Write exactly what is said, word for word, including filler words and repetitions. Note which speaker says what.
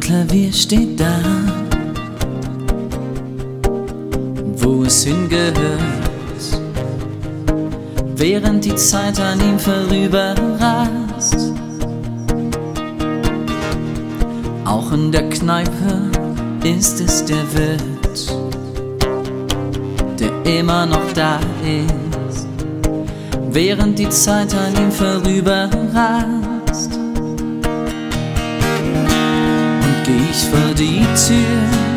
Speaker 1: Klavier steht da, wo es hingehört, während die Zeit an ihm vorüberrast. Auch in der Kneipe ist es der Wirt, der immer noch da ist, während die Zeit an ihm vorüberrast. Und geh ich vor die Tür,